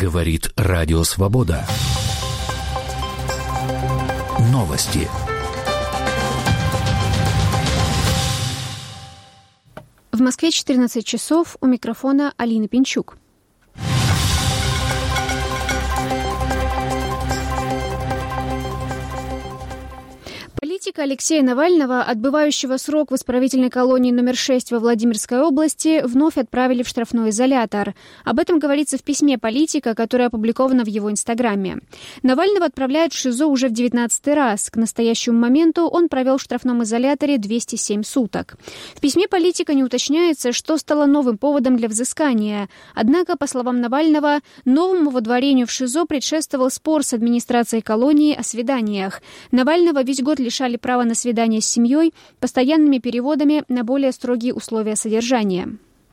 Говорит Радио Свобода. Новости. В Москве 14 часов. У микрофона Алина Пинчук. Политика Алексея Навального, отбывающего срок в исправительной колонии номер 6 во Владимирской области, вновь отправили в штрафной изолятор. Об этом говорится в письме политика, которое опубликовано в его инстаграме. Навального отправляют в ШИЗО уже в 19-й раз. К настоящему моменту он провел в штрафном изоляторе 207 суток. В письме политика не уточняется, что стало новым поводом для взыскания. Однако, по словам Навального, новому водворению в ШИЗО предшествовал спор с администрацией колонии о свиданиях. Навального весь год лишали права на свидание с семьей постоянными переводами на более строгие условия содержания.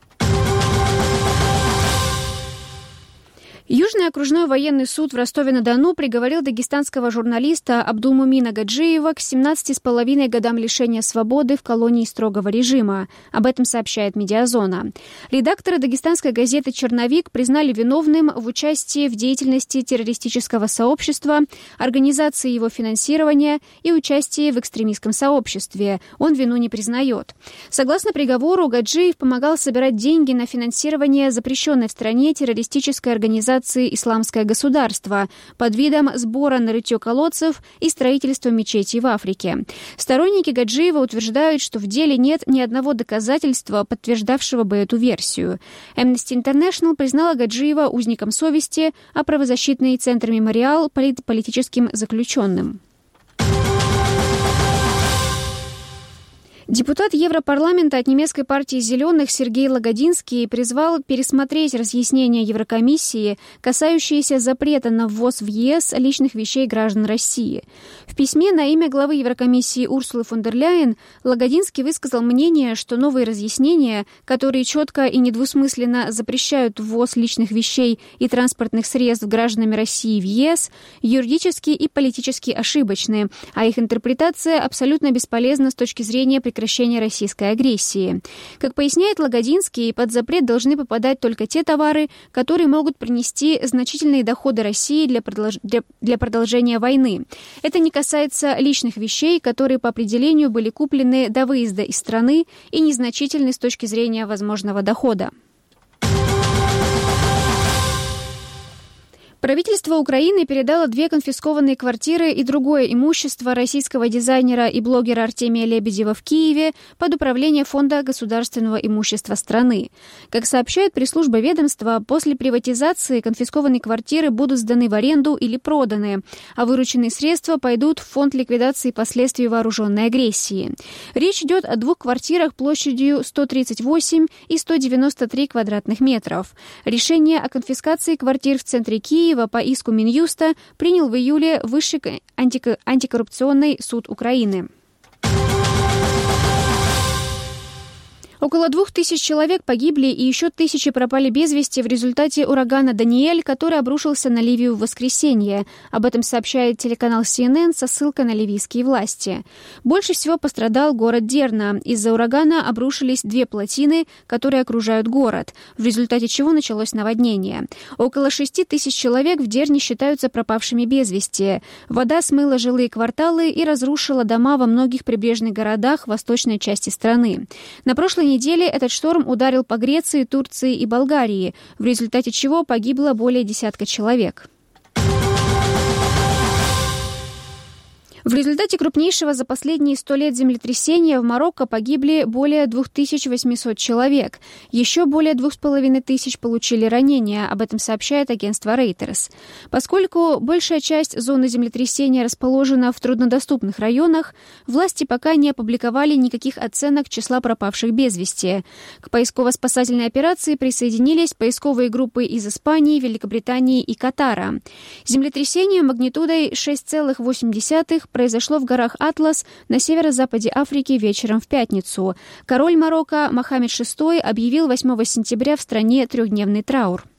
Южный окружной военный суд в Ростове-на-Дону приговорил дагестанского журналиста Абдулмумина Гаджиева к 17,5 годам лишения свободы в колонии строгого режима. Об этом сообщает «Медиазона». Редакторы дагестанской газеты «Черновик» признали виновным в участии в деятельности террористического сообщества, организации его финансирования и участии в экстремистском сообществе. Он вину не признает. Согласно приговору, Гаджиев помогал собирать деньги на финансирование запрещенной в стране террористической организации «Исламское государство» под видом сбора на рытье колодцев и строительства мечетей в Африке. Сторонники Гаджиева утверждают, что в деле нет ни одного доказательства, подтверждавшего бы эту версию. Amnesty International признала Гаджиева узником совести, а правозащитный центр «Мемориал» политическим заключенным. Депутат Европарламента от немецкой партии «Зеленых» Сергей Лагодинский призвал пересмотреть разъяснения Еврокомиссии, касающиеся запрета на ввоз в ЕС личных вещей граждан России. В письме на имя главы Еврокомиссии Урсулы фон дер Ляйен Лагодинский высказал мнение, что новые разъяснения, которые четко и недвусмысленно запрещают ввоз личных вещей и транспортных средств гражданами России в ЕС, юридически и политически ошибочны, а их интерпретация абсолютно бесполезна с точки зрения прекращения российской агрессии. Как поясняет Лагодинский, под запрет должны попадать только те товары, которые могут принести значительные доходы России для продолжения войны. Это не касается личных вещей, которые по определению были куплены до выезда из страны и незначительны с точки зрения возможного дохода. Правительство Украины передало 2 конфискованные квартиры и другое имущество российского дизайнера и блогера Артемия Лебедева в Киеве под управление Фонда государственного имущества страны. Как сообщает пресс-служба ведомства, после приватизации конфискованные квартиры будут сданы в аренду или проданы, а вырученные средства пойдут в Фонд ликвидации последствий вооруженной агрессии. Речь идет о 2 квартирах площадью 138 и 193 квадратных метров. Решение о конфискации квартир в центре Киева по иску Минюста принял в июле Высший антикоррупционный суд Украины. Около 2000 человек погибли и еще тысячи пропали без вести в результате урагана «Даниэль», который обрушился на Ливию в воскресенье. Об этом сообщает телеканал CNN со ссылкой на ливийские власти. Больше всего пострадал город Дерна. Из-за урагана обрушились 2 плотины, которые окружают город, в результате чего началось наводнение. Около 6000 человек в Дерне считаются пропавшими без вести. Вода смыла жилые кварталы и разрушила дома во многих прибрежных городах восточной части страны. На прошлой неделе этот шторм ударил по Греции, Турции и Болгарии, в результате чего погибло более десятка человек. В результате крупнейшего за последние 100 лет землетрясения в Марокко погибли более 2800 человек. Еще более 2500 получили ранения, об этом сообщает агентство Reuters. Поскольку большая часть зоны землетрясения расположена в труднодоступных районах, власти пока не опубликовали никаких оценок числа пропавших без вести. К поисково-спасательной операции присоединились поисковые группы из Испании, Великобритании и Катара. Землетрясение магнитудой 6,8 произошло в горах Атлас на северо-западе Африки вечером в пятницу. Король Марокко Мохаммед VI объявил 8 сентября в стране 3-дневный траур.